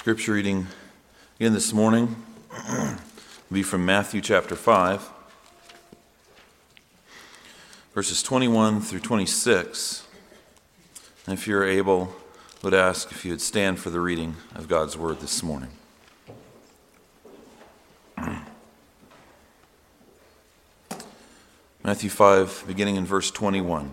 Scripture reading again this morning will be from Matthew chapter 5, verses 21 through 26. And if you're able, I would ask if you would stand for the reading of God's word this morning. Matthew 5, beginning in verse 21.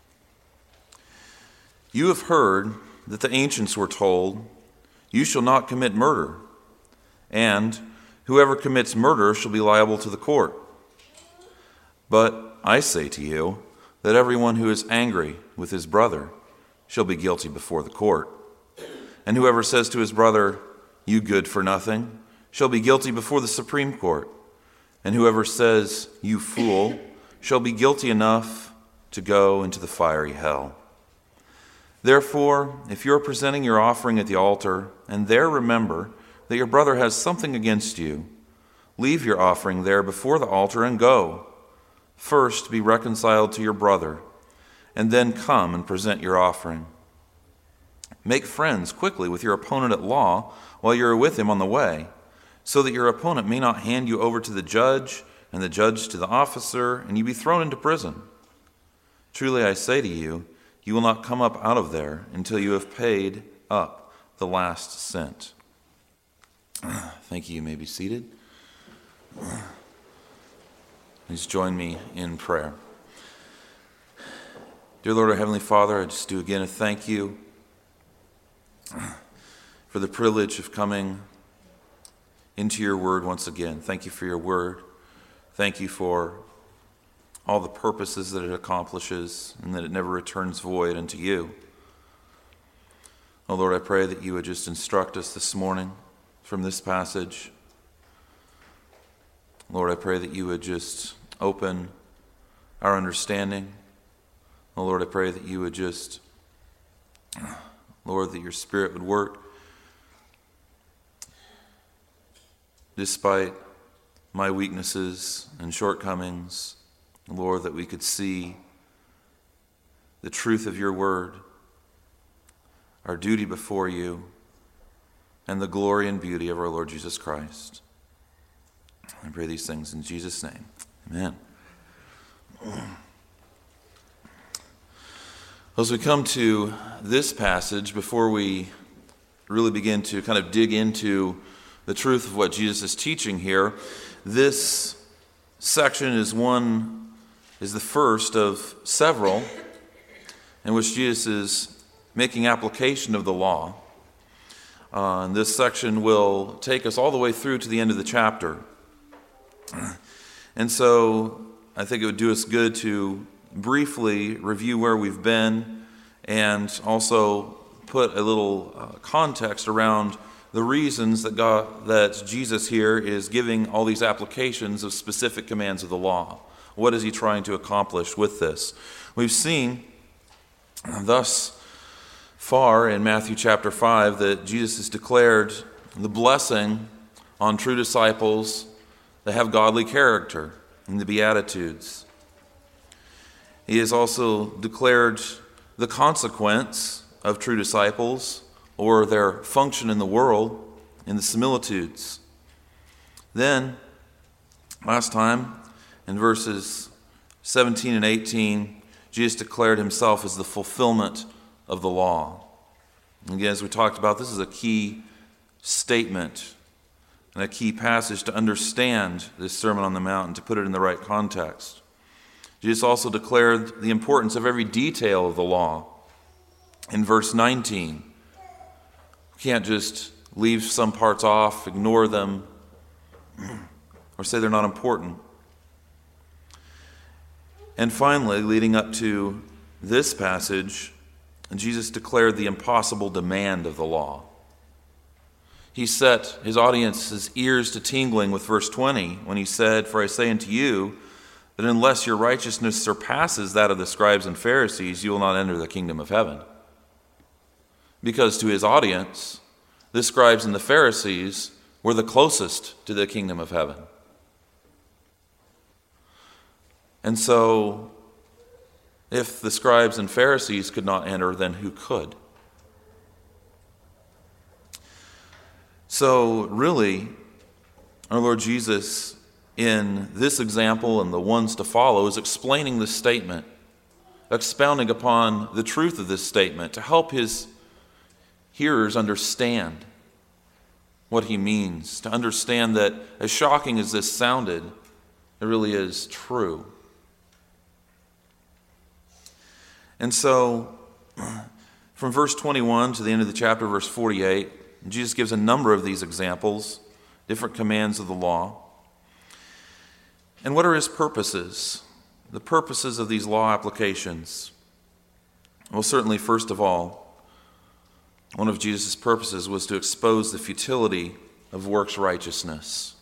You have heard that the ancients were told, "You shall not commit murder," and "Whoever commits murder shall be liable to the court." But I say to you that everyone who is angry with his brother shall be guilty before the court. And whoever says to his brother, "You good for nothing," shall be guilty before the Supreme Court. And whoever says, "You fool," shall be guilty enough to go into the fiery hell. Therefore, if you are presenting your offering at the altar, and there remember that your brother has something against you, leave your offering there before the altar and go. First be reconciled to your brother, and then come and present your offering. Make friends quickly with your opponent at law while you are with him on the way, so that your opponent may not hand you over to the judge, and the judge to the officer, and you be thrown into prison. Truly I say to you, you will not come up out of there until you have paid up the last cent. Thank you. You may be seated. Please join me in prayer. Dear Lord, our Heavenly Father, I just do again a thank you for the privilege of coming into your word once again. Thank you for your word. Thank you for all the purposes that it accomplishes and that it never returns void unto you. Oh Lord, I pray that you would just instruct us this morning from this passage. Lord, I pray that you would just open our understanding. Oh Lord, I pray that you would just, Lord, that your Spirit would work despite my weaknesses and shortcomings. Lord, that we could see the truth of your word, our duty before you, and the glory and beauty of our Lord Jesus Christ. I pray these things in Jesus' name. Amen. As we come to this passage, before we really begin to kind of dig into the truth of what Jesus is teaching here, this section is the first of several in which Jesus is making application of the law. And this section will take us all the way through to the end of the chapter. And so I think it would do us good to briefly review where we've been and also put a little context around the reasons that Jesus here is giving all these applications of specific commands of the law. What is he trying to accomplish with this? We've seen thus far in Matthew chapter 5 that Jesus has declared the blessing on true disciples that have godly character in the Beatitudes. He has also declared the consequence of true disciples or their function in the world in the similitudes. Then, last time, in verses 17 and 18, Jesus declared himself as the fulfillment of the law. And again, as we talked about, this is a key statement and a key passage to understand this Sermon on the Mount and to put it in the right context. Jesus also declared the importance of every detail of the law. In verse 19, we can't just leave some parts off, ignore them, or say they're not important. And finally, leading up to this passage, Jesus declared the impossible demand of the law. He set his audience's ears to tingling with verse 20 when he said, "For I say unto you that unless your righteousness surpasses that of the scribes and Pharisees, you will not enter the kingdom of heaven." Because to his audience, the scribes and the Pharisees were the closest to the kingdom of heaven. And so, if the scribes and Pharisees could not enter, then who could? So really, our Lord Jesus, in this example and the ones to follow, is explaining this statement, expounding upon the truth of this statement to help his hearers understand what he means, to understand that as shocking as this sounded, it really is true. And so, from verse 21 to the end of the chapter, verse 48, Jesus gives a number of these examples, different commands of the law. And what are his purposes? The purposes of these law applications. Well, certainly, first of all, one of Jesus' purposes was to expose the futility of works righteousness.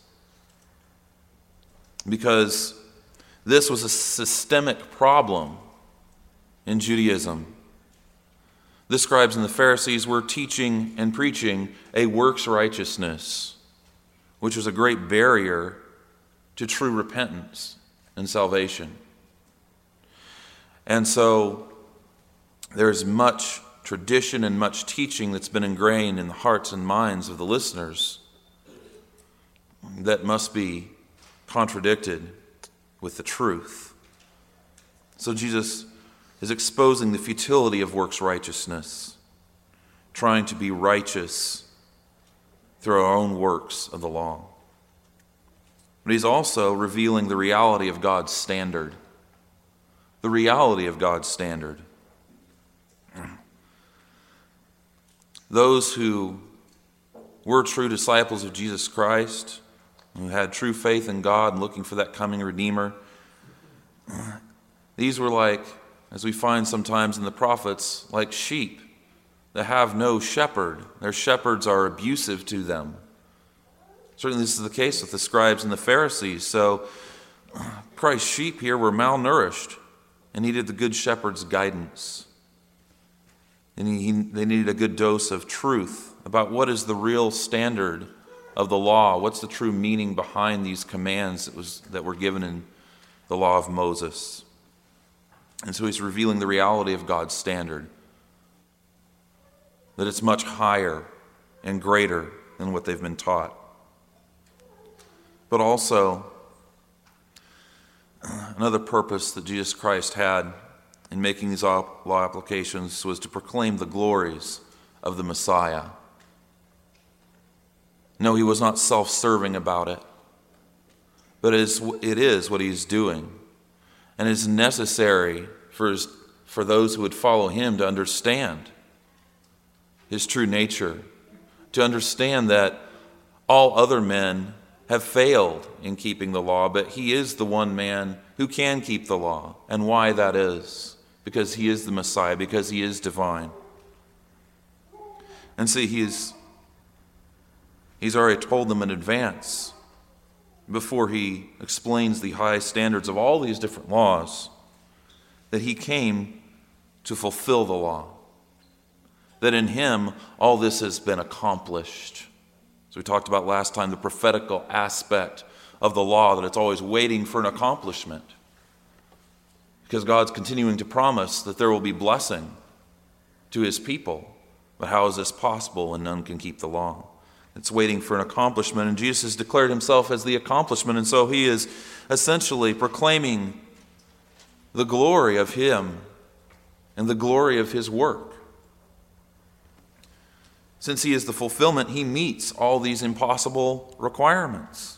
Because this was a systemic problem in Judaism. The scribes and the Pharisees were teaching and preaching a works righteousness, which was a great barrier to true repentance and salvation. And so there's much tradition and much teaching that's been ingrained in the hearts and minds of the listeners that must be contradicted with the truth. So Jesus is exposing the futility of works righteousness, trying to be righteous through our own works of the law. But he's also revealing the reality of God's standard. The reality of God's standard. Those who were true disciples of Jesus Christ, who had true faith in God and looking for that coming Redeemer, these were like, as we find sometimes in the prophets, like sheep that have no shepherd. Their shepherds are abusive to them. Certainly this is the case with the scribes and the Pharisees. So Christ's sheep here were malnourished and needed the good shepherd's guidance. And they needed a good dose of truth about what is the real standard of the law, what's the true meaning behind these commands that were given in the law of Moses. And so he's revealing the reality of God's standard, that it's much higher and greater than what they've been taught. But also, another purpose that Jesus Christ had in making these law applications was to proclaim the glories of the Messiah. No, he was not self-serving about it, but it is what he's doing. And it's necessary for those who would follow him to understand his true nature, to understand that all other men have failed in keeping the law, but he is the one man who can keep the law. And why that is? Because he is the Messiah, because he is divine. And see, he's already told them in advance, before he explains the high standards of all these different laws, that he came to fulfill the law. That in him, all this has been accomplished. So we talked about last time the prophetical aspect of the law, that it's always waiting for an accomplishment. Because God's continuing to promise that there will be blessing to his people. But how is this possible when none can keep the law? It's waiting for an accomplishment, and Jesus has declared himself as the accomplishment, and so he is essentially proclaiming the glory of him and the glory of his work. Since he is the fulfillment, he meets all these impossible requirements.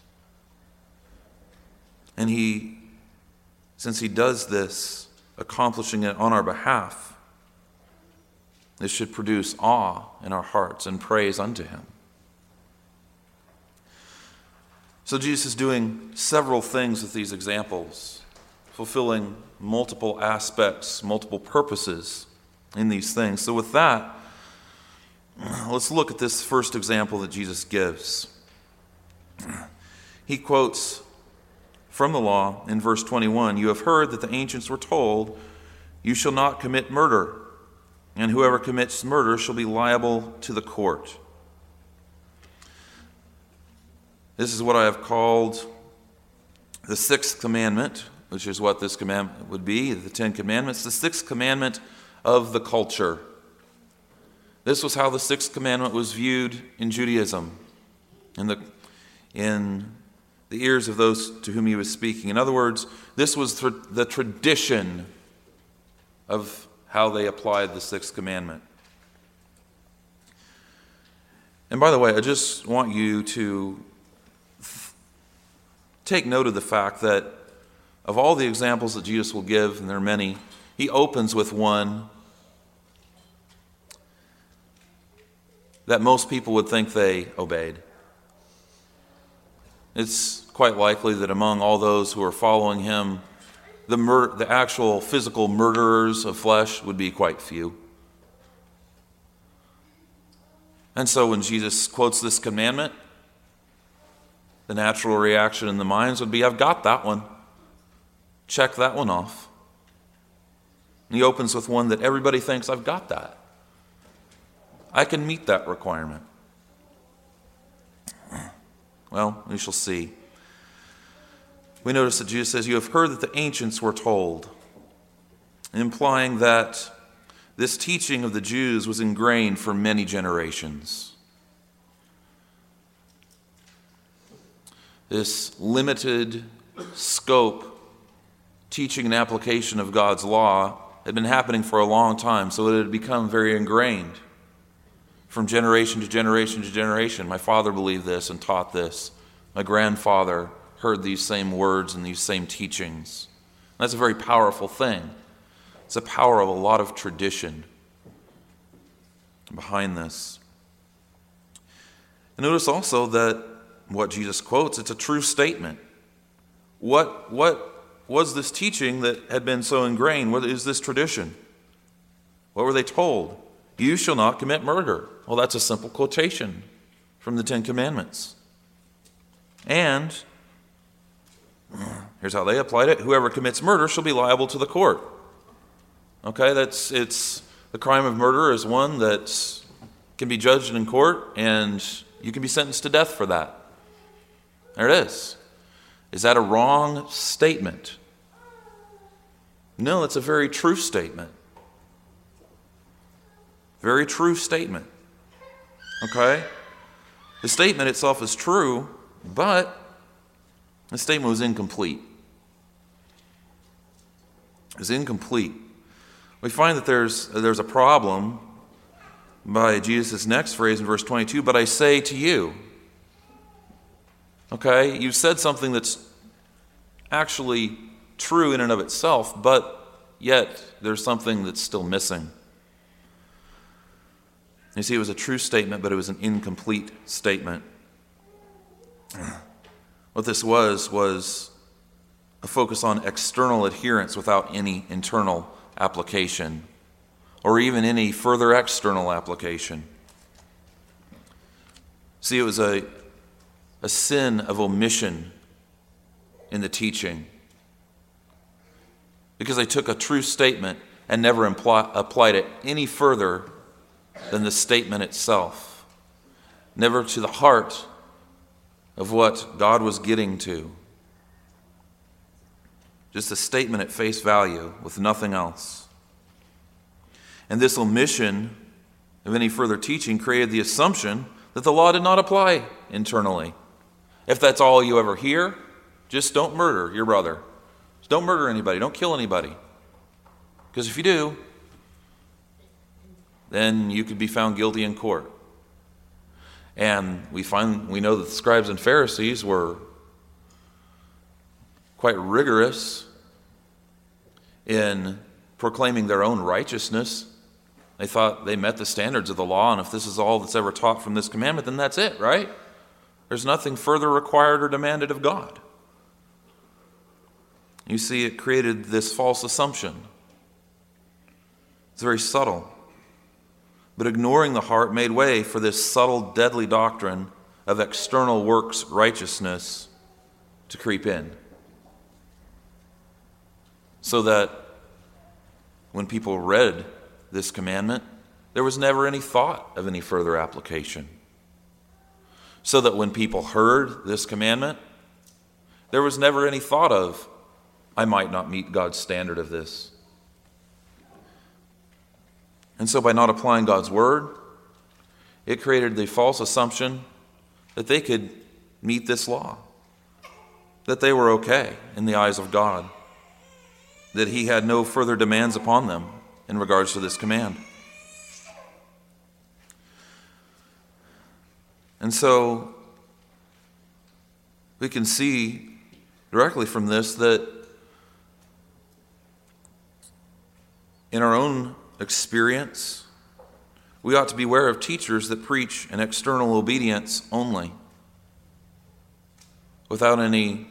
And since he does this, accomplishing it on our behalf, this should produce awe in our hearts and praise unto him. So Jesus is doing several things with these examples, fulfilling multiple aspects, multiple purposes in these things. So with that, let's look at this first example that Jesus gives. He quotes from the law in verse 21, "You have heard that the ancients were told, 'You shall not commit murder, and whoever commits murder shall be liable to the court.'" This is what I have called the sixth commandment, which is what this commandment would be, the 10 Commandments, the sixth commandment of the culture. This was how the sixth commandment was viewed in Judaism, in the ears of those to whom he was speaking. In other words, this was the tradition of how they applied the sixth commandment. And by the way, I just want you to take note of the fact that of all the examples that Jesus will give, and there are many, he opens with one that most people would think they obeyed. It's quite likely that among all those who are following him, the actual physical murderers of flesh would be quite few. And so when Jesus quotes this commandment, the natural reaction in the minds would be, I've got that one. Check that one off. And he opens with one that everybody thinks, I've got that. I can meet that requirement. Well, we shall see. We notice that Jesus says, you have heard that the ancients were told, implying that this teaching of the Jews was ingrained for many generations. This limited scope teaching and application of God's law had been happening for a long time, so it had become very ingrained from generation to generation to generation. My father believed this and taught this. My grandfather heard these same words and these same teachings. That's a very powerful thing. It's the power of a lot of tradition behind this. And notice also that what Jesus quotes, it's a true statement. What was this teaching that had been so ingrained? What is this tradition? What were they told? You shall not commit murder. Well, that's a simple quotation from the Ten Commandments. And here's how they applied it. Whoever commits murder shall be liable to the court. Okay, it's the crime of murder is one that can be judged in court, and you can be sentenced to death for that. There it is. Is that a wrong statement? No, it's a very true statement. Very true statement. Okay? The statement itself is true, but the statement was incomplete. It was incomplete. We find that there's a problem by Jesus' next phrase in verse 22, but I say to you. Okay? You've said something that's actually true in and of itself, but yet there's something that's still missing. You see, it was a true statement, but it was an incomplete statement. What this was a focus on external adherence without any internal application, or even any further external application. See, it was a sin of omission in the teaching, because they took a true statement and never applied it any further than the statement itself, never to the heart of what God was getting to. Just a statement at face value with nothing else. And this omission of any further teaching created the assumption that the law did not apply internally. If that's all you ever hear, just don't murder your brother. Just don't murder anybody. Don't kill anybody. Because if you do, then you could be found guilty in court. And we know that the scribes and Pharisees were quite rigorous in proclaiming their own righteousness. They thought they met the standards of the law, and if this is all that's ever taught from this commandment, then that's it, right? There's nothing further required or demanded of God. You see, it created this false assumption. It's very subtle. But ignoring the heart made way for this subtle, deadly doctrine of external works righteousness to creep in. So that when people read this commandment, there was never any thought of any further application. So that when people heard this commandment, there was never any thought of, I might not meet God's standard of this. And so by not applying God's word, it created the false assumption that they could meet this law, that they were okay in the eyes of God, that he had no further demands upon them in regards to this command. And so we can see directly from this that in our own experience, we ought to beware of teachers that preach an external obedience only, without any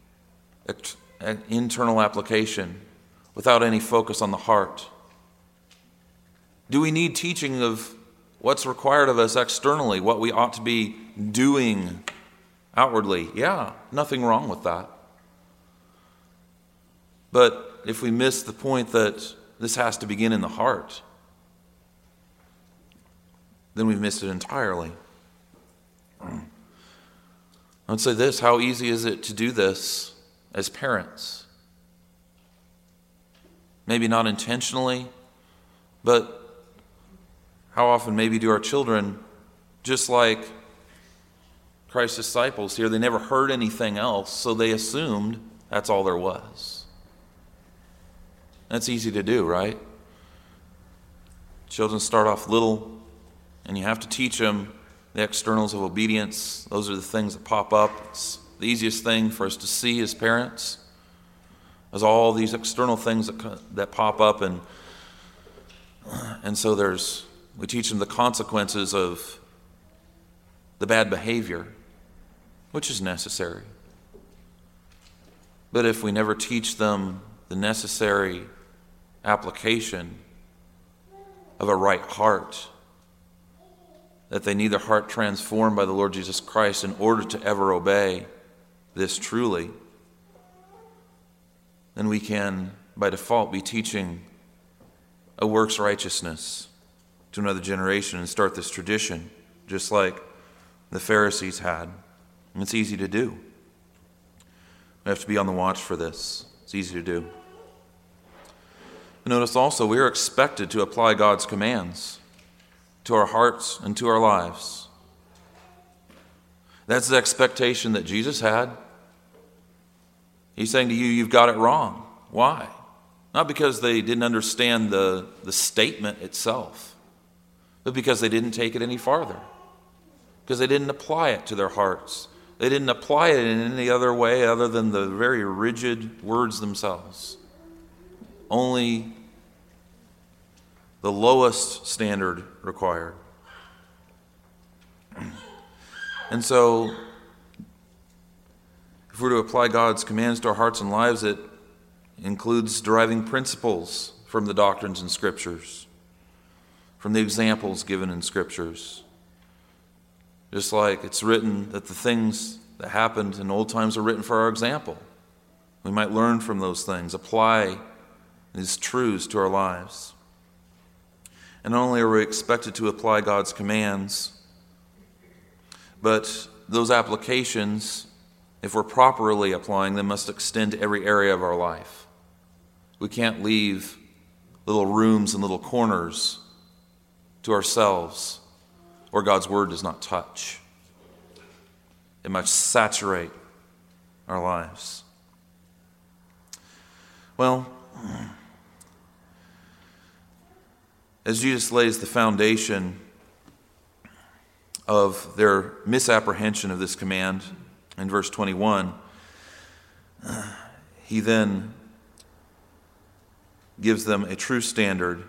internal application, without any focus on the heart. Do we need teaching of what's required of us externally, what we ought to be doing outwardly? Yeah, nothing wrong with that. But if we miss the point that this has to begin in the heart, then we've missed it entirely. I would say this: how easy is it to do this as parents? Maybe not intentionally, but how often maybe do our children, just like Christ's disciples here, they never heard anything else, so they assumed that's all there was. That's easy to do, right? Children start off little, and you have to teach them the externals of obedience. Those are the things that pop up. It's the easiest thing for us to see as parents, as all these external things that pop up, and so we teach them the consequences of the bad behavior, which is necessary. But if we never teach them the necessary application of a right heart, that they need their heart transformed by the Lord Jesus Christ in order to ever obey this truly, then we can, by default, be teaching a works righteousness to another generation and start this tradition, just like the Pharisees had. And it's easy to do. We have to be on the watch for this. It's easy to do. Notice also, we are expected to apply God's commands to our hearts and to our lives. That's the expectation that Jesus had. He's saying to you, you've got it wrong. Why? Not because they didn't understand the statement itself, but because they didn't take it any farther. Because they didn't apply it to their hearts. They didn't apply it in any other way other than the very rigid words themselves. Only the lowest standard required. And so, if we're to apply God's commands to our hearts and lives, it includes deriving principles from the doctrines and scriptures, from the examples given in scriptures. Just like it's written that the things that happened in old times are written for our example. We might learn from those things, apply these truths to our lives. And not only are we expected to apply God's commands, but those applications, if we're properly applying them, must extend to every area of our life. We can't leave little rooms and little corners to ourselves where God's word does not touch. It must saturate our lives. Well, as Jesus lays the foundation of their misapprehension of this command in verse 21, he then gives them a true standard,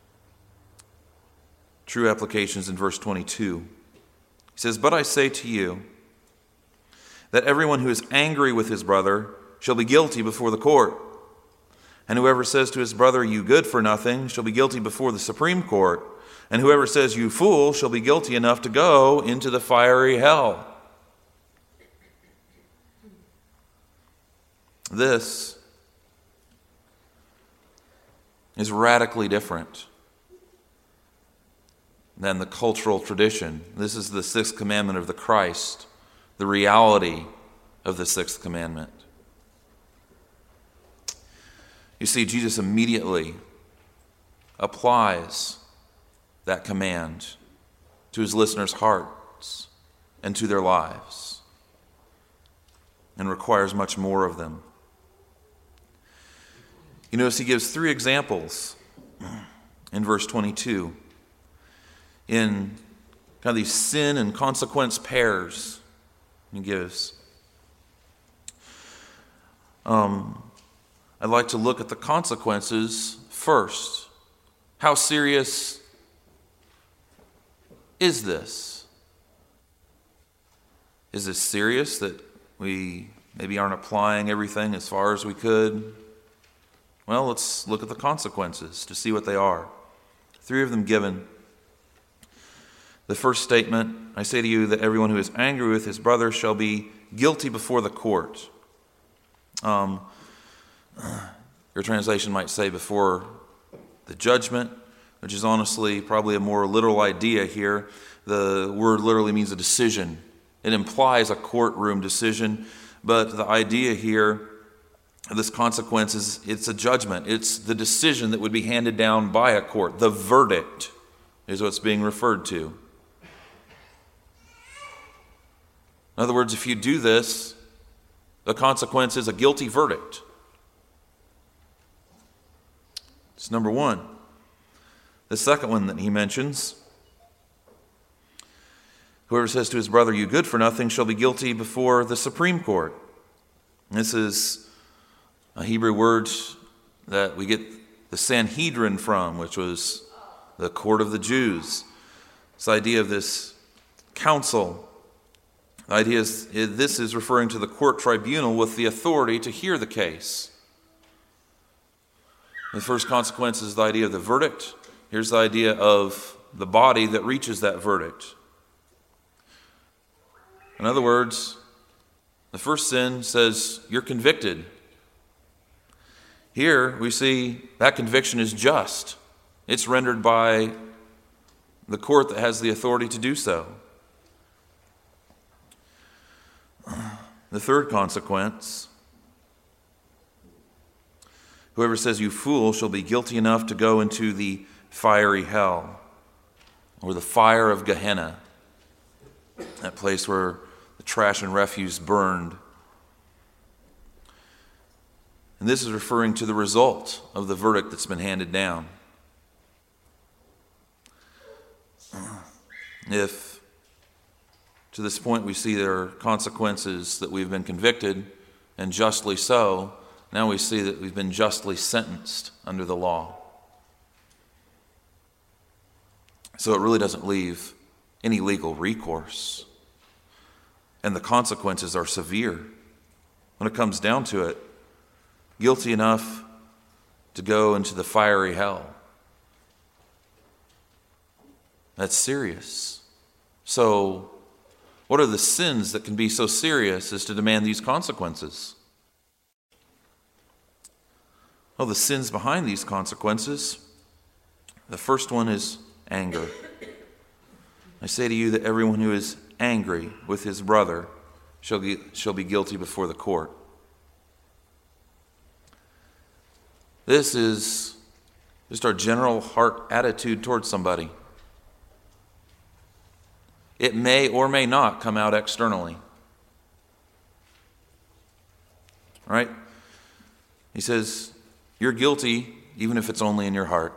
true applications in verse 22. He says, "But I say to you that everyone who is angry with his brother shall be guilty before the court. And whoever says to his brother, 'You good for nothing,' shall be guilty before the Supreme Court. And whoever says, 'You fool,' shall be guilty enough to go into the fiery hell." This is radically different than the cultural tradition. This is the sixth commandment of the Christ, the reality of the sixth commandment. You see, Jesus immediately applies that command to his listeners' hearts and to their lives, and requires much more of them. You notice he gives 3 examples in verse 22 in kind of these sin and consequence pairs he gives. I'd like to look at the consequences first. How serious is this? Is this serious that we maybe aren't applying everything as far as we could? Well, let's look at the consequences to see what they are. 3 of them given. The first statement, I say to you that everyone who is angry with his brother shall be guilty before the court. Your translation might say before the judgment, which is honestly probably a more literal idea here. The word literally means a decision. It implies a courtroom decision, but the idea here of this consequence is it's a judgment. It's the decision that would be handed down by a court. The verdict is what's being referred to. In other words, if you do this, the consequence is a guilty verdict. It's number 1. The second one that he mentions, whoever says to his brother, "You good for nothing," shall be guilty before the Supreme Court. This is a Hebrew word that we get the Sanhedrin from, which was the court of the Jews. This idea of this council. The idea is this is referring to the court tribunal with the authority to hear the case. The first consequence is the idea of the verdict. Here's the idea of the body that reaches that verdict. In other words, the first sin says you're convicted. Here we see that conviction is just. It's rendered by the court that has the authority to do so. The third consequence, whoever says "you fool" shall be guilty enough to go into the fiery hell, or the fire of Gehenna, that place where the trash and refuse burned. And this is referring to the result of the verdict that's been handed down. If to this point we see there are consequences that we've been convicted, and justly so, now we see that we've been justly sentenced under the law. So it really doesn't leave any legal recourse. And the consequences are severe. When it comes down to it, guilty enough to go into the fiery hell. That's serious. So, what are the sins that can be so serious as to demand these consequences? Well, the sins behind these consequences, the first one is anger. I say to you that everyone who is angry with his brother shall be guilty before the court. This is just our general heart attitude towards somebody. It may or may not come out externally. Right? He says, you're guilty even if it's only in your heart.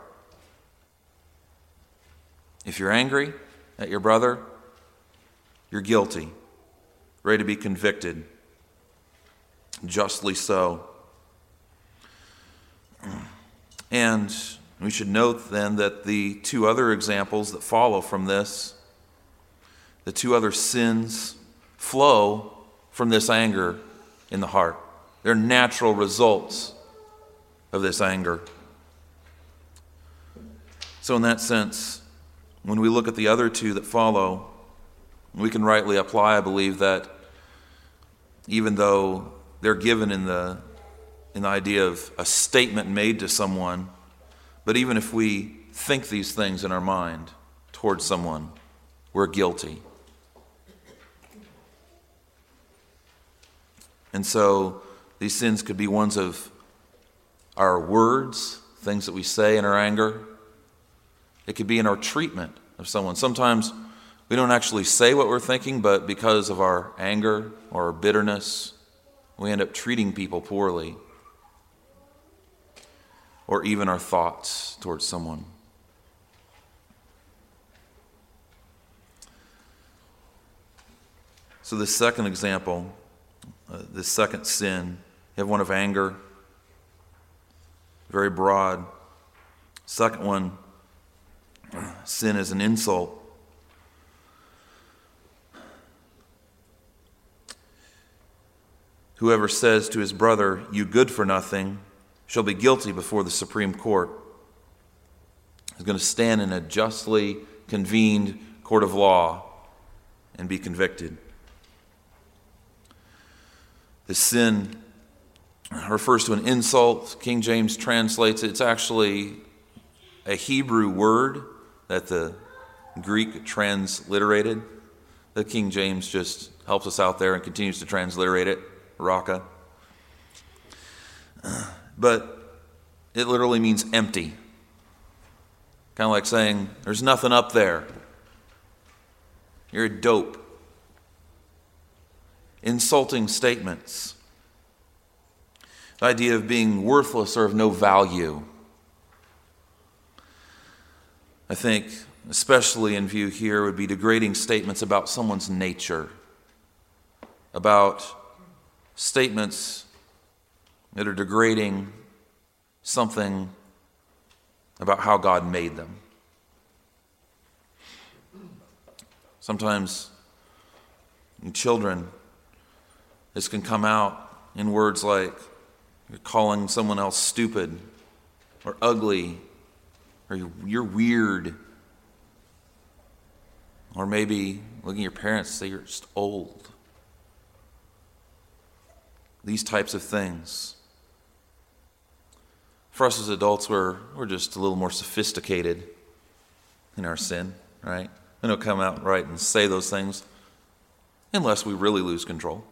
If you're angry at your brother, you're guilty, ready to be convicted. Justly so. And we should note then that the 2 other examples that follow from this, the 2 other sins, flow from this anger in the heart. They're natural results of this anger. So in that sense, when we look at the other 2 that follow, we can rightly apply, I believe, that even though they're given in the idea of a statement made to someone, but even if we think these things in our mind towards someone, we're guilty. And so these sins could be ones of our words, things that we say in our anger. It could be in our treatment of someone. Sometimes We don't actually say what we're thinking, but because of our anger or our bitterness, we end up treating people poorly, or even our thoughts towards someone. So the second example, the second sin, you have one of anger, very broad. Second one, sin is an insult. Whoever says to his brother, "You good for nothing," shall be guilty before the Supreme Court. He's going to stand in a justly convened court of law and be convicted. The sin refers to an insult. King James translates it. It's actually a Hebrew word that the Greek transliterated. The King James just helps us out there and continues to transliterate it. Raka. But it literally means empty. Kind of like saying, there's nothing up there. You're a dope. Insulting statements. The idea of being worthless or of no value. I think, especially in view here, would be degrading statements about someone's nature. About statements that are degrading something about how God made them. Sometimes in children, this can come out in words like you're calling someone else stupid or ugly or you're weird. Or maybe looking at your parents and say you're just old. These types of things. For us as adults, we're just a little more sophisticated in our sin, right? We don't come out right and say those things unless we really lose control.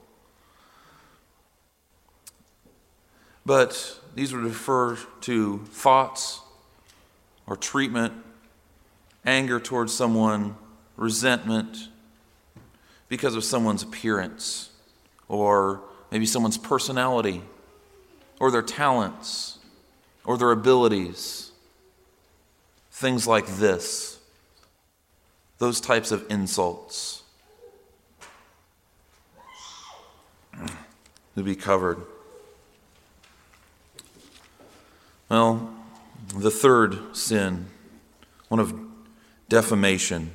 But these would refer to thoughts or treatment, anger towards someone, resentment because of someone's appearance or maybe someone's personality or their talents or their abilities. Things like this. Those types of insults would be covered. Well, the third sin, one of defamation.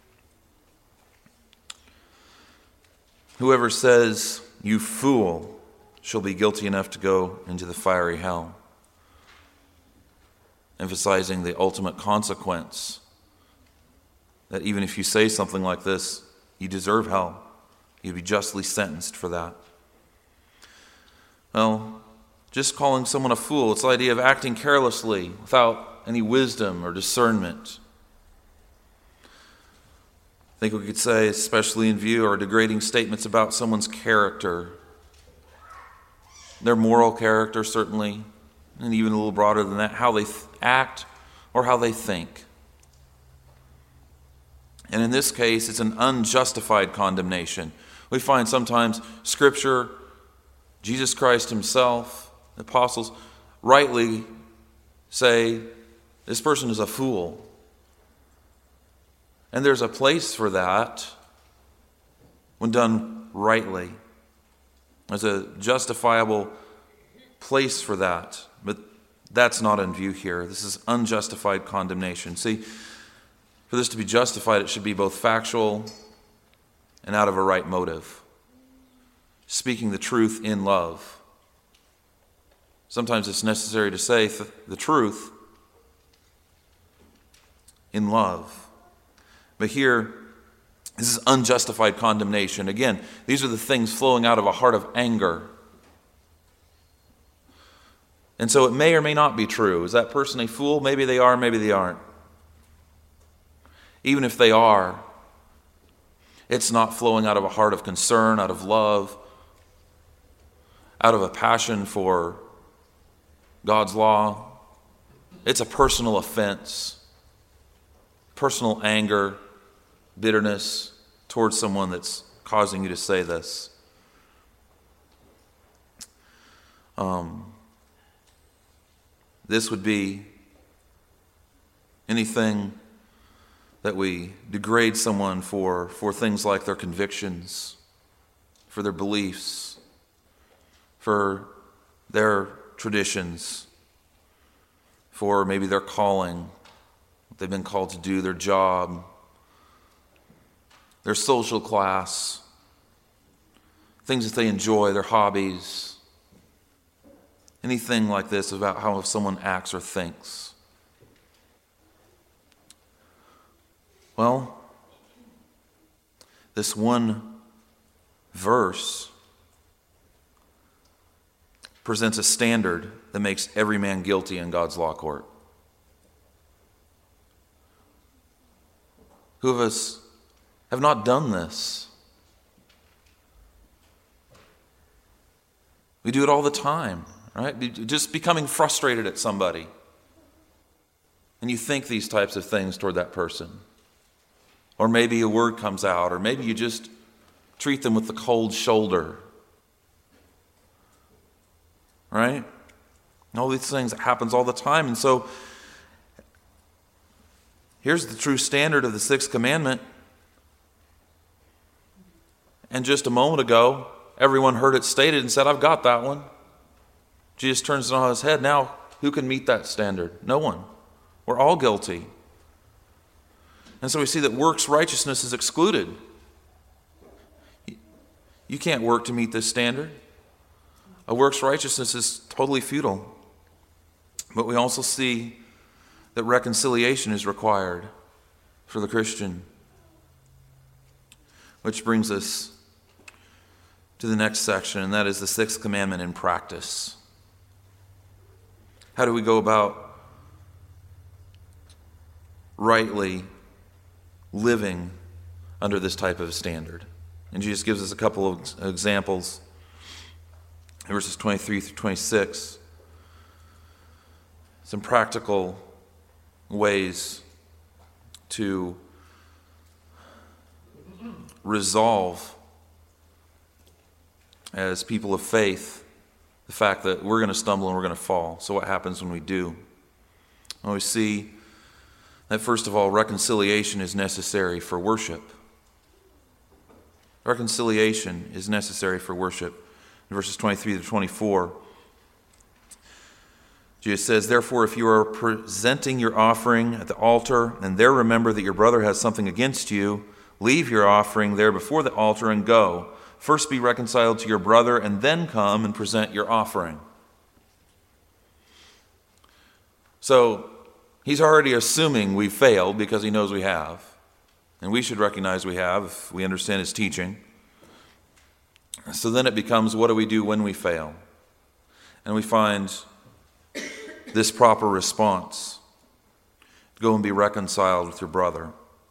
Whoever says, "You fool," shall be guilty enough to go into the fiery hell. Emphasizing the ultimate consequence. That even if you say something like this, you deserve hell. You'd be justly sentenced for that. Well, just calling someone a fool, it's the idea of acting carelessly without any wisdom or discernment. I think we could say, especially in view, are degrading statements about someone's character. Their moral character, certainly, and even a little broader than that, how they act or how they think. And in this case, it's an unjustified condemnation. We find sometimes Scripture, Jesus Christ himself, the apostles, rightly say, this person is a fool. And there's a place for that when done rightly. There's a justifiable place for that. But that's not in view here. This is unjustified condemnation. See, for this to be justified, it should be both factual and out of a right motive. Speaking the truth in love. Sometimes it's necessary to say the truth in love. But here, this is unjustified condemnation. Again, these are the things flowing out of a heart of anger. And so it may or may not be true. Is that person a fool? Maybe they are, maybe they aren't. Even if they are, it's not flowing out of a heart of concern, out of love, out of a passion for God's law. It's a personal offense, personal anger, bitterness towards someone that's causing you to say this. This would be anything that we degrade someone for things like their convictions, for their beliefs, for their traditions, for maybe their calling, what they've been called to do, their job, their social class, things that they enjoy, their hobbies, anything like this about how someone acts or thinks. Well, this one verse presents a standard that makes every man guilty in God's law court. Who of us have not done this? We do it all the time, right? Just becoming frustrated at somebody. And you think these types of things toward that person. Or maybe a word comes out, or maybe you just treat them with the cold shoulder. Right? And all these things happens all the time. And so here's the true standard of the sixth commandment. And just a moment ago, everyone heard it stated and said, I've got that one. Jesus turns it on his head. Now, who can meet that standard? No one. We're all guilty. And so we see that works righteousness is excluded. You can't work to meet this standard. A works righteousness is totally futile. But we also see that reconciliation is required for the Christian. Which brings us to the next section, and that is the sixth commandment in practice. How do we go about rightly living under this type of standard? And Jesus gives us a couple of examples. Verses 23 through 26. Some practical ways to resolve as people of faith the fact that we're going to stumble and we're going to fall. So what happens when we do? Well, we see that first of all, reconciliation is necessary for worship. Reconciliation is necessary for worship. In verses 23 to 24, Jesus says, therefore, if you are presenting your offering at the altar and there remember that your brother has something against you, leave your offering there before the altar and go. First be reconciled to your brother and then come and present your offering. So he's already assuming we've failed because he knows we have. And we should recognize we have if we understand his teaching. So then it becomes, what do we do when we fail? And we find this proper response. Go and be reconciled with your brother.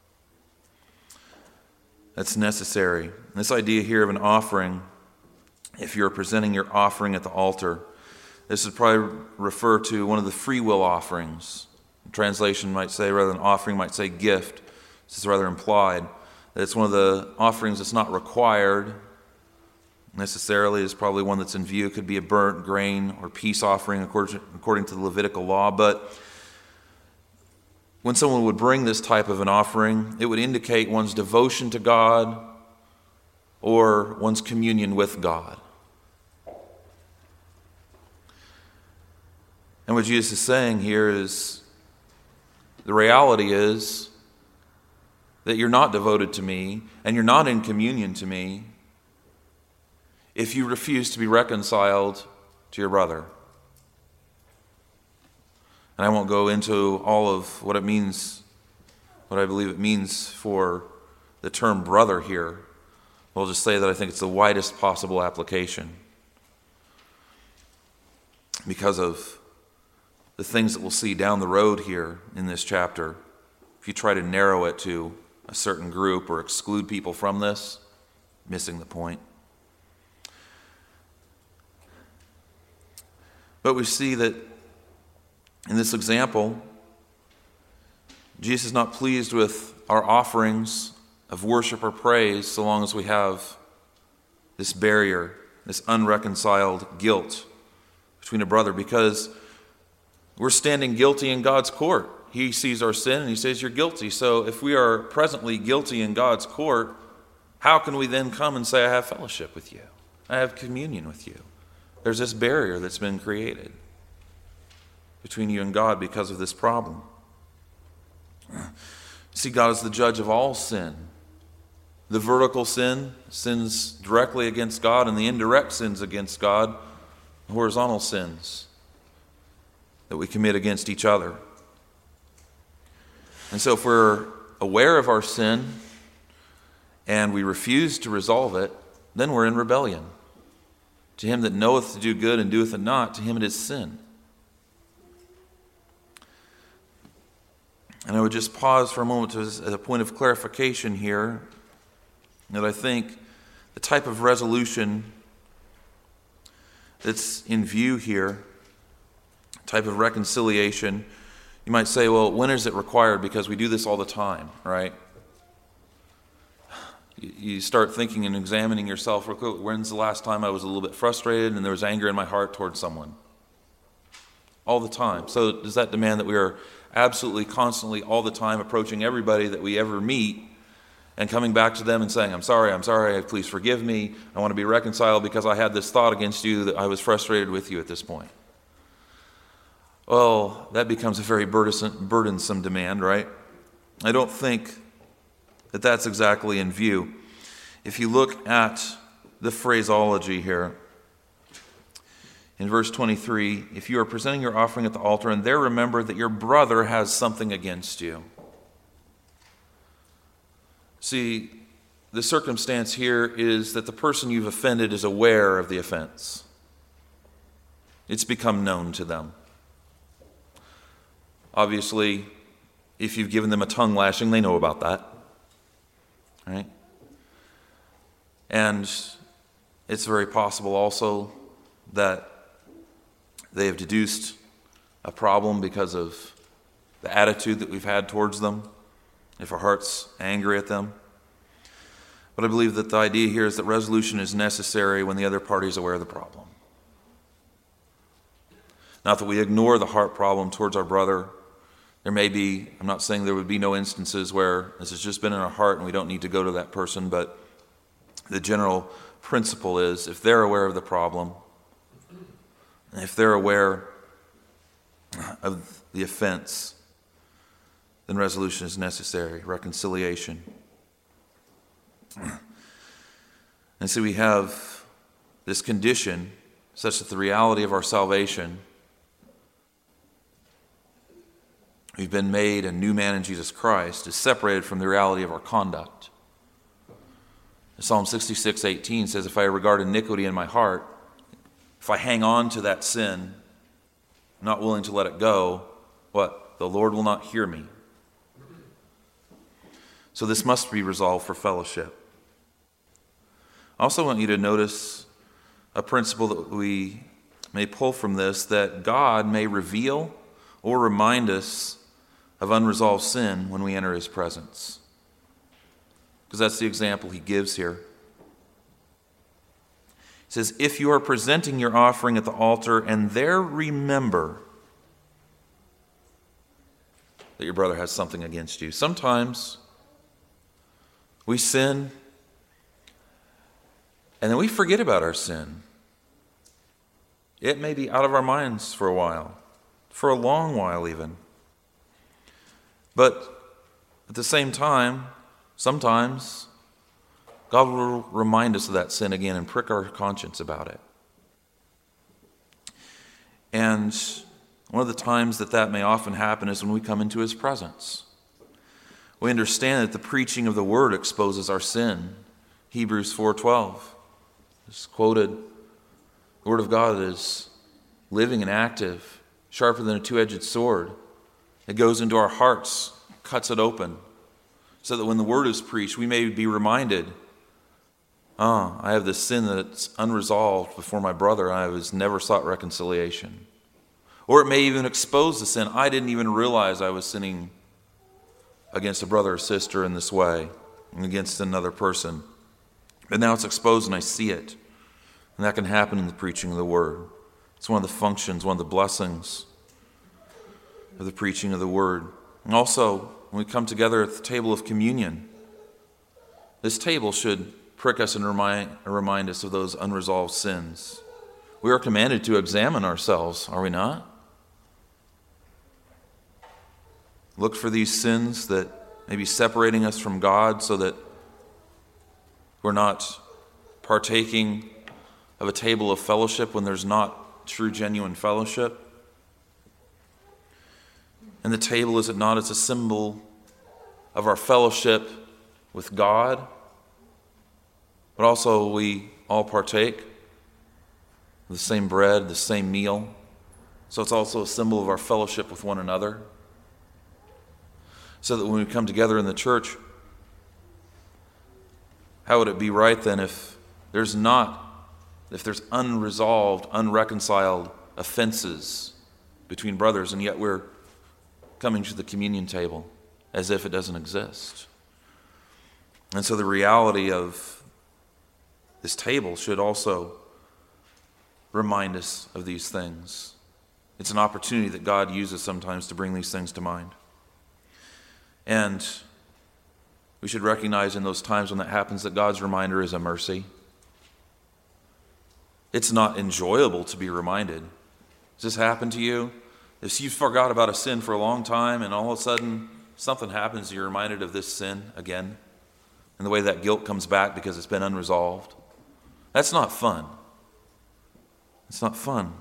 That's necessary. This idea here of an offering, if you're presenting your offering at the altar, this would probably refer to one of the free will offerings. Translation might say, rather than offering, might say gift. This is rather implied. That it's one of the offerings that's not required necessarily. It's probably one that's in view. It could be a burnt grain or peace offering according to the Levitical law. But when someone would bring this type of an offering, it would indicate one's devotion to God or one's communion with God. And what Jesus is saying here is, the reality is that you're not devoted to me and you're not in communion to me if you refuse to be reconciled to your brother. And I won't go into all of what it means, what I believe it means for the term brother here. I'll just say that I think it's the widest possible application because of the things that we'll see down the road here in this chapter. If you try to narrow it to a certain group or exclude people from this, missing the point. But we see that in this example, Jesus is not pleased with our offerings of worship or praise so long as we have this barrier, this unreconciled guilt between a brother, because we're standing guilty in God's court. He sees our sin and he says, you're guilty. So if we are presently guilty in God's court, how can we then come and say, I have fellowship with you? I have communion with you. There's this barrier that's been created between you and God because of this problem. See, God is the judge of all sin. The vertical sin, sins directly against God, and the indirect sins against God, the horizontal sins that we commit against each other. And so if we're aware of our sin and we refuse to resolve it, then we're in rebellion. To him that knoweth to do good and doeth it not, to him it is sin. And I would just pause for a moment as a point of clarification here, that I think the type of resolution that's in view here, type of reconciliation, you might say, well, when is it required? Because we do this all the time, right? You start thinking and examining yourself. When's the last time I was a little bit frustrated and there was anger in my heart towards someone? All the time. So does that demand that we are absolutely, constantly, all the time approaching everybody that we ever meet and coming back to them and saying, I'm sorry, please forgive me. I want to be reconciled because I had this thought against you that I was frustrated with you at this point? Well, that becomes a very burdensome demand, right? I don't think that that's exactly in view. If you look at the phraseology here, in verse 23, if you are presenting your offering at the altar and there remember that your brother has something against you. See, the circumstance here is that the person you've offended is aware of the offense. It's become known to them. Obviously, if you've given them a tongue lashing, they know about that. Right? And it's very possible also that they have deduced a problem because of the attitude that we've had towards them, if our heart's angry at them. But I believe that the idea here is that resolution is necessary when the other party is aware of the problem. Not that we ignore the heart problem towards our brother. There may be, I'm not saying there would be no instances where this has just been in our heart and we don't need to go to that person, but the general principle is if they're aware of the problem, if they're aware of the offense, then resolution is necessary, reconciliation. And so we have this condition such that the reality of our salvation, we've been made a new man in Jesus Christ, is separated from the reality of our conduct. Psalm 66:18 says, if I regard iniquity in my heart, if I hang on to that sin, not willing to let it go, what? The Lord will not hear me. So this must be resolved for fellowship. I also want you to notice a principle that we may pull from this, that God may reveal or remind us of unresolved sin when we enter his presence. Because that's the example he gives here. He says, if you are presenting your offering at the altar and there remember that your brother has something against you. Sometimes we sin and then we forget about our sin. It may be out of our minds for a while, for a long while even. But at the same time, sometimes God will remind us of that sin again and prick our conscience about it. And one of the times that may often happen is when we come into his presence. We understand that the preaching of the word exposes our sin. Hebrews 4:12 is quoted. The word of God is living and active, sharper than a two-edged sword. It goes into our hearts, cuts it open, so that when the word is preached, we may be reminded, I have this sin that's unresolved before my brother, and I was never sought reconciliation. Or it may even expose the sin. I didn't even realize I was sinning against a brother or sister in this way. against another person. But now it's exposed and I see it. And that can happen in the preaching of the Word. It's one of the functions, one of the blessings of the preaching of the Word. And also, when we come together at the table of communion, this table should prick us and remind us of those unresolved sins. We are commanded to examine ourselves, are we not? Look for these sins that may be separating us from God so that we're not partaking of a table of fellowship when there's not true, genuine fellowship. And the table, is it not, it's a symbol of our fellowship with God, but also we all partake of the same bread, the same meal. So it's also a symbol of our fellowship with one another. So that when we come together in the church, how would it be right then if there's unresolved, unreconciled offenses between brothers, and yet we're coming to the communion table as if it doesn't exist? And so the reality of this table should also remind us of these things. It's an opportunity that God uses sometimes to bring these things to mind. And we should recognize in those times when that happens that God's reminder is a mercy. It's not enjoyable to be reminded. Does this happen to you? If you forgot about a sin for a long time and all of a sudden something happens, you're reminded of this sin again, and the way that guilt comes back because it's been unresolved. That's not fun. It's not fun.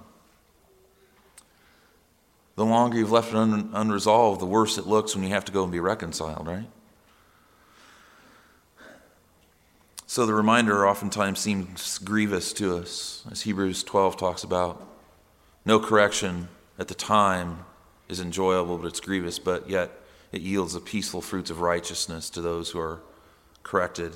The longer you've left it unresolved, the worse it looks when you have to go and be reconciled, right? So the reminder oftentimes seems grievous to us, as Hebrews 12 talks about. No correction at the time is enjoyable, but it's grievous, but yet it yields the peaceful fruits of righteousness to those who are corrected.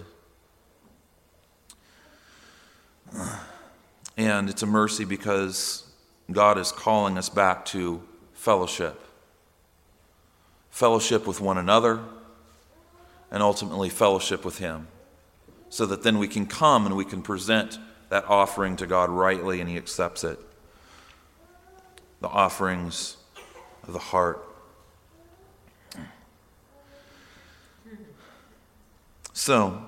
And it's a mercy because God is calling us back to fellowship. Fellowship with one another, and ultimately fellowship with Him. So that then we can come and we can present that offering to God rightly and He accepts it. The offerings of the heart. So,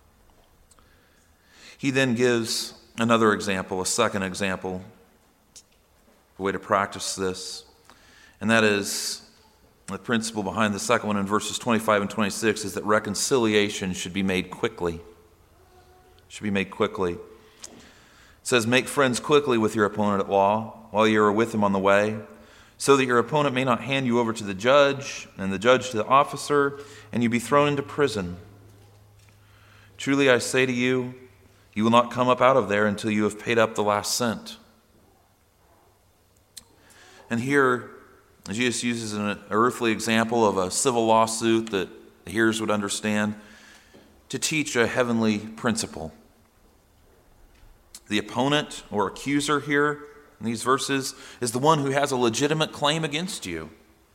He then gives another example, a second example, a way to practice this. And that is, the principle behind the second one in verses 25 and 26 is that reconciliation should be made quickly. Should be made quickly. It says, make friends quickly with your opponent at law while you are with him on the way, so that your opponent may not hand you over to the judge, and the judge to the officer, and you be thrown into prison. Truly I say to you, you will not come up out of there until you have paid up the last cent. And here, Jesus uses an earthly example of a civil lawsuit that the hearers would understand to teach a heavenly principle. The opponent or accuser here in these verses is the one who has a legitimate claim against you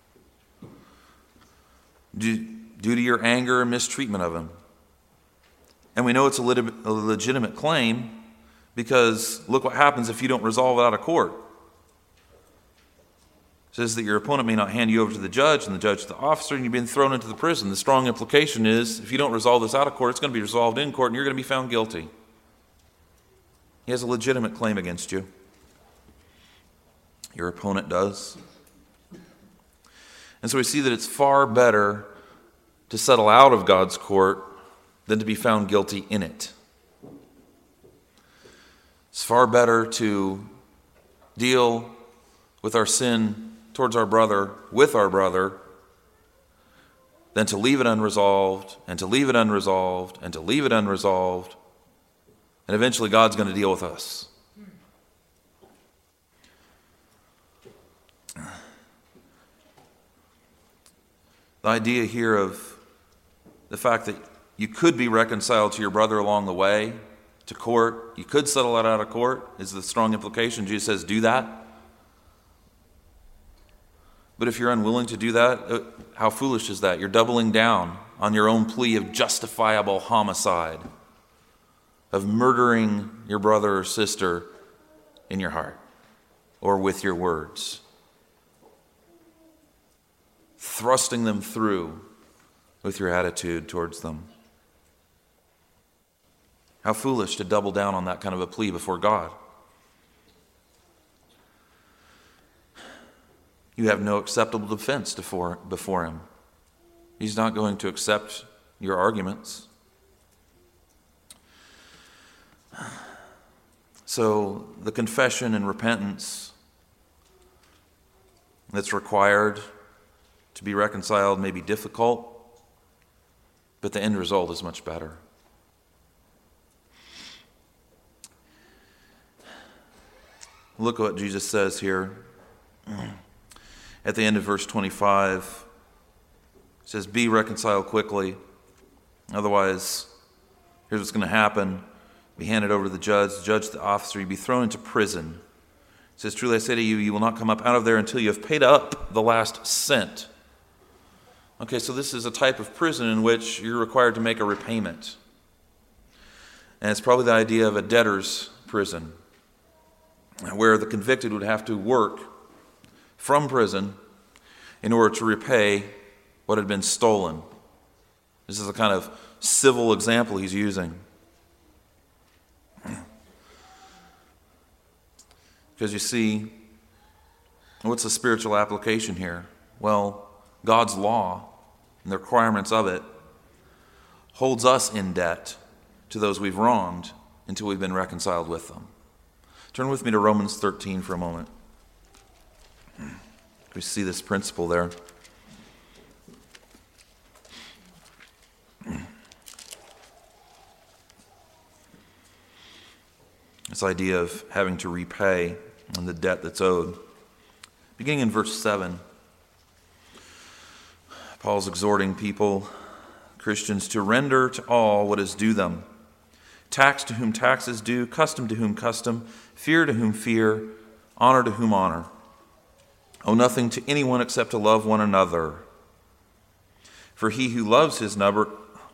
due to your anger and mistreatment of him. And we know it's a legitimate claim because look what happens if you don't resolve it out of court. It says that your opponent may not hand you over to the judge and the judge to the officer, and you've been thrown into the prison. The strong implication is if you don't resolve this out of court, it's going to be resolved in court and you're going to be found guilty. He has a legitimate claim against you. Your opponent does. And so we see that it's far better to settle out of God's court than to be found guilty in it. It's far better to deal with our sin towards our brother, with our brother, than to leave it unresolved, and to leave it unresolved, and to leave it unresolved, and eventually God's going to deal with us. The idea here of the fact that you could be reconciled to your brother along the way to court, you could settle it out of court, is the strong implication. Jesus says, do that. But if you're unwilling to do that, how foolish is that? You're doubling down on your own plea of justifiable homicide, of murdering your brother or sister in your heart or with your words, thrusting them through with your attitude towards them. How foolish to double down on that kind of a plea before God. You have no acceptable defense before him. He's not going to accept your arguments. So the confession and repentance that's required to be reconciled may be difficult, but the end result is much better. Look what Jesus says here. At the end of verse 25, it says, "Be reconciled quickly. Otherwise, here's what's going to happen. Be handed over to the judge the officer, you be thrown into prison. It says, truly I say to you, you will not come up out of there until you have paid up the last cent." Okay, so this is a type of prison in which you're required to make a repayment. And it's probably the idea of a debtor's prison, where the convicted would have to work from prison in order to repay what had been stolen. This is a kind of civil example he's using. Because you see, what's the spiritual application here? Well, God's law and the requirements of it holds us in debt to those we've wronged until we've been reconciled with them. Turn with me to Romans 13 for a moment. We see this principle there. This idea of having to repay on the debt that's owed. Beginning in verse 7, Paul's exhorting people, Christians, to render to all what is due them. Tax to whom tax is due, custom to whom custom, fear to whom fear, honor to whom honor. Owe nothing to anyone except to love one another. For he who loves his neighbor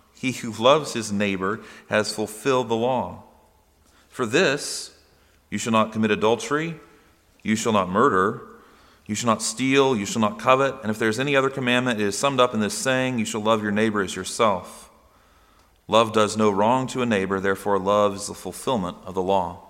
has fulfilled the law. For this, you shall not commit adultery, you shall not murder, you shall not steal, you shall not covet, and if there is any other commandment, it is summed up in this saying, you shall love your neighbor as yourself. Love does no wrong to a neighbor, therefore love is the fulfillment of the law.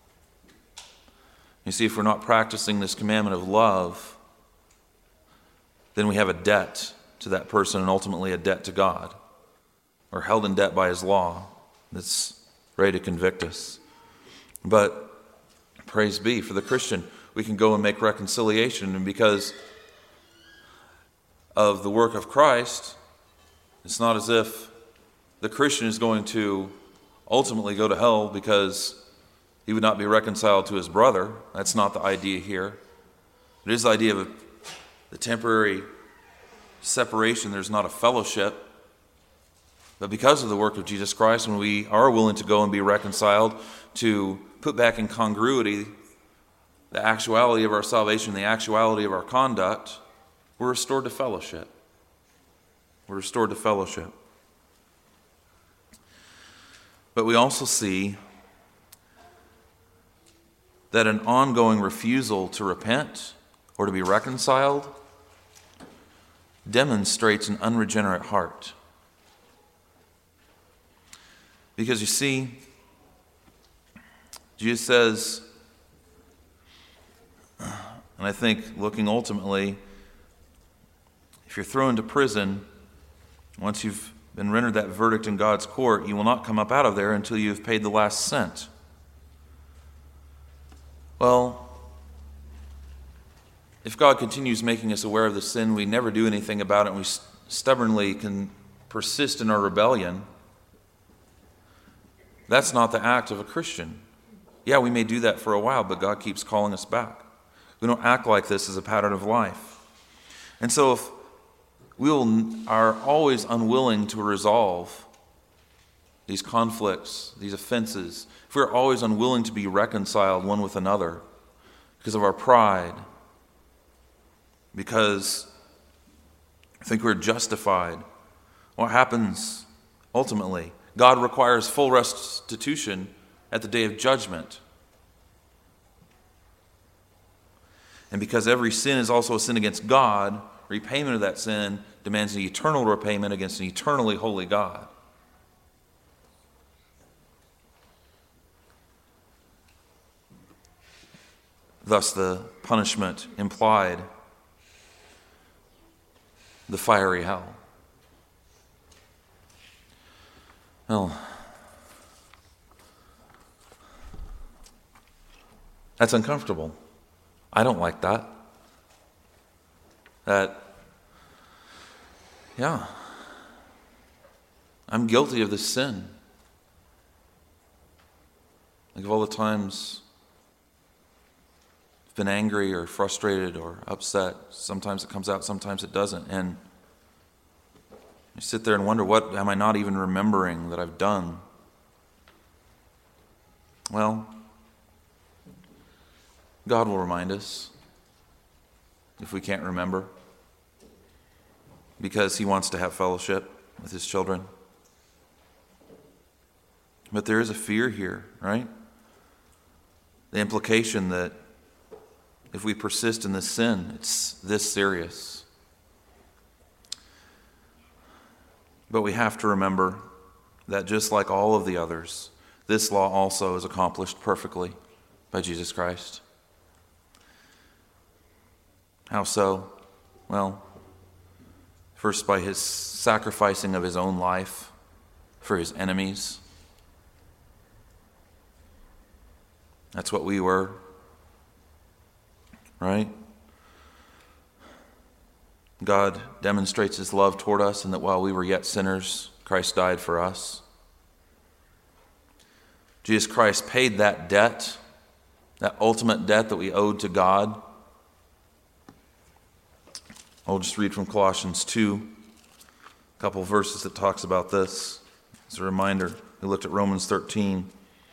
You see, if we're not practicing this commandment of love, then we have a debt to that person and ultimately a debt to God. We're held in debt by his law that's ready to convict us. But praise be for the Christian, we can go and make reconciliation, and because of the work of Christ, it's not as if the Christian is going to ultimately go to hell because he would not be reconciled to his brother. That's not the idea here. It is the idea of the temporary separation. There's not a fellowship. But because of the work of Jesus Christ, when we are willing to go and be reconciled, to put back in congruity the actuality of our salvation, the actuality of our conduct, we're restored to fellowship. We're restored to fellowship. But we also see that an ongoing refusal to repent or to be reconciled demonstrates an unregenerate heart. Because you see, Jesus says, and I think looking ultimately, if you're thrown into prison, once you've been rendered that verdict in God's court, you will not come up out of there until you've paid the last cent. Well, if God continues making us aware of the sin, we never do anything about it, and we stubbornly can persist in our rebellion, that's not the act of a Christian. Yeah, we may do that for a while, but God keeps calling us back. We don't act like this as a pattern of life. And so if we are always unwilling to resolve these conflicts, these offenses, if we're always unwilling to be reconciled one with another because of our pride, because I think we're justified What happens ultimately? God requires full restitution at the day of judgment. And because every sin is also a sin against God, repayment of that sin demands an eternal repayment against an eternally holy God. Thus, the punishment implied, the fiery hell. Well, that's uncomfortable. I don't like that. I'm guilty of this sin. Like of all the times I've been angry or frustrated or upset, sometimes it comes out, sometimes it doesn't. And I sit there and wonder, what am I not even remembering that I've done? Well, God will remind us if we can't remember, because He wants to have fellowship with His children. But there is a fear here, right? The implication that if we persist in this sin, it's this serious. But we have to remember that just like all of the others, this law also is accomplished perfectly by Jesus Christ. How so? Well, first by His sacrificing of His own life for His enemies. That's what we were, right? God demonstrates His love toward us in that while we were yet sinners, Christ died for us. Jesus Christ paid that debt, that ultimate debt that we owed to God. I'll just read from Colossians 2, a couple of verses that talks about this. As a reminder, we looked at Romans 13.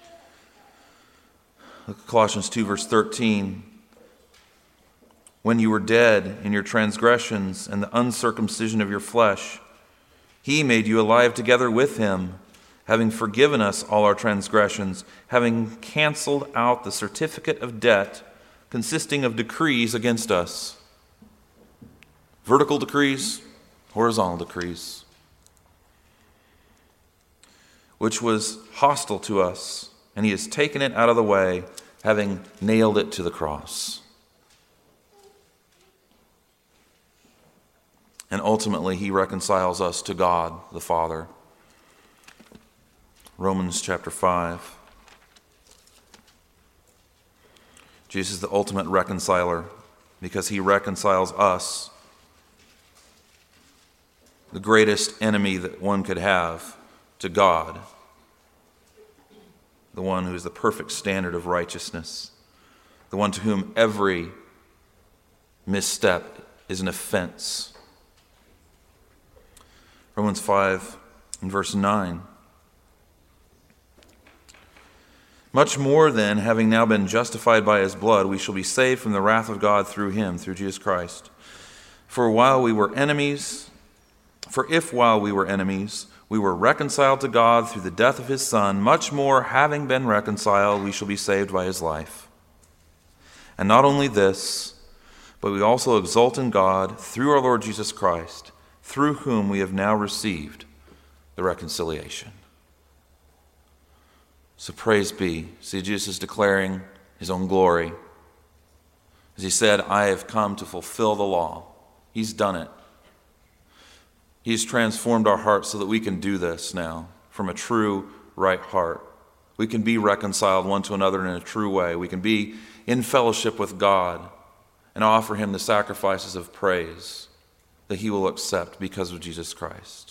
Look at Colossians 2, verse 13. When you were dead in your transgressions and the uncircumcision of your flesh, He made you alive together with Him, having forgiven us all our transgressions, having canceled out the certificate of debt consisting of decrees against us. Vertical decrees, horizontal decrees, which was hostile to us, and He has taken it out of the way, having nailed it to the cross. And ultimately, He reconciles us to God the Father. Romans chapter 5. Jesus is the ultimate reconciler because He reconciles us, the greatest enemy that one could have, to God, the one who is the perfect standard of righteousness, the one to whom every misstep is an offense. Romans 5 and verse 9. Much more then, having now been justified by His blood, we shall be saved from the wrath of God through Him, through Jesus Christ. For if while we were enemies, we were reconciled to God through the death of His Son, much more, having been reconciled, we shall be saved by His life. And not only this, but we also exult in God through our Lord Jesus Christ, through whom we have now received the reconciliation. So praise be. See, Jesus is declaring His own glory. As He said, I have come to fulfill the law. He's done it. He's transformed our hearts so that we can do this now from a true, right heart. We can be reconciled one to another in a true way. We can be in fellowship with God and offer Him the sacrifices of praise that He will accept because of Jesus Christ.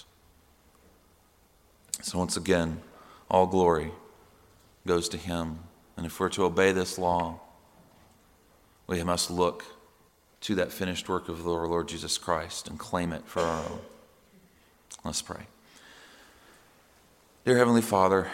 So once again, all glory goes to Him. And if we're to obey this law, we must look to that finished work of our Lord Jesus Christ and claim it for our own. Let's pray. Dear Heavenly Father,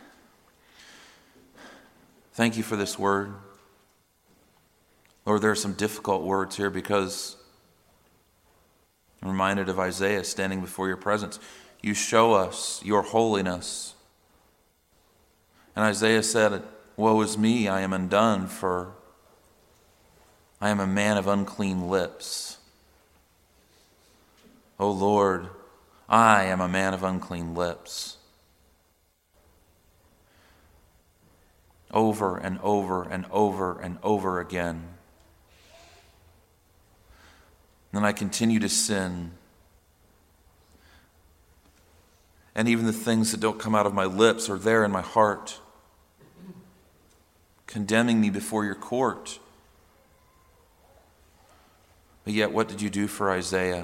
thank You for this word. Lord, there are some difficult words here because I'm reminded of Isaiah standing before your presence. You show us your holiness. And Isaiah said, "Woe is me, I am undone, for I am a man of unclean lips. O Lord, I am a man of unclean lips." Over and over and over and over again. Then I continue to sin. And even the things that don't come out of my lips are there in my heart, condemning me before your court. But yet, what did you do for Isaiah?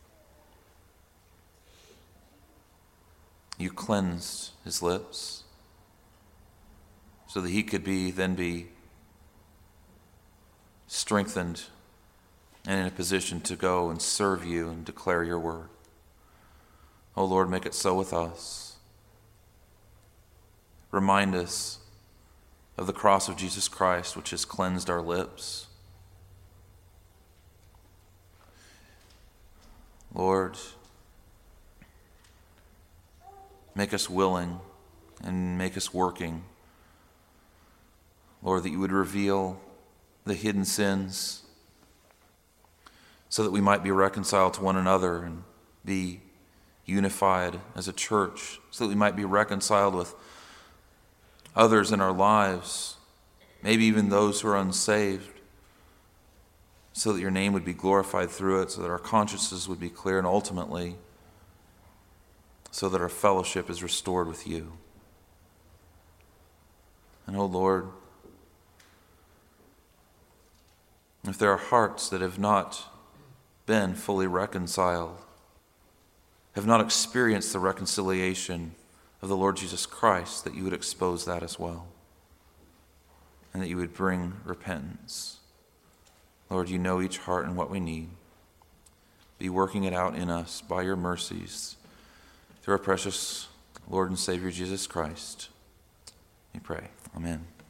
You cleansed his lips so that he could then be strengthened and in a position to go and serve you and declare your word. Oh Lord, make it so with us. Remind us of the cross of Jesus Christ, which has cleansed our lips. Lord, make us willing and make us working. Lord, that you would reveal the hidden sins so that we might be reconciled to one another and be unified as a church, so that we might be reconciled with others in our lives, maybe even those who are unsaved, so that your name would be glorified through it, so that our consciences would be clear, and ultimately, so that our fellowship is restored with you. And oh Lord, if there are hearts that have not been fully reconciled, have not experienced the reconciliation of the Lord Jesus Christ, that you would expose that as well, and that you would bring repentance. Lord, you know each heart and what we need. Be working it out in us by your mercies, through our precious Lord and Savior Jesus Christ. We pray. Amen.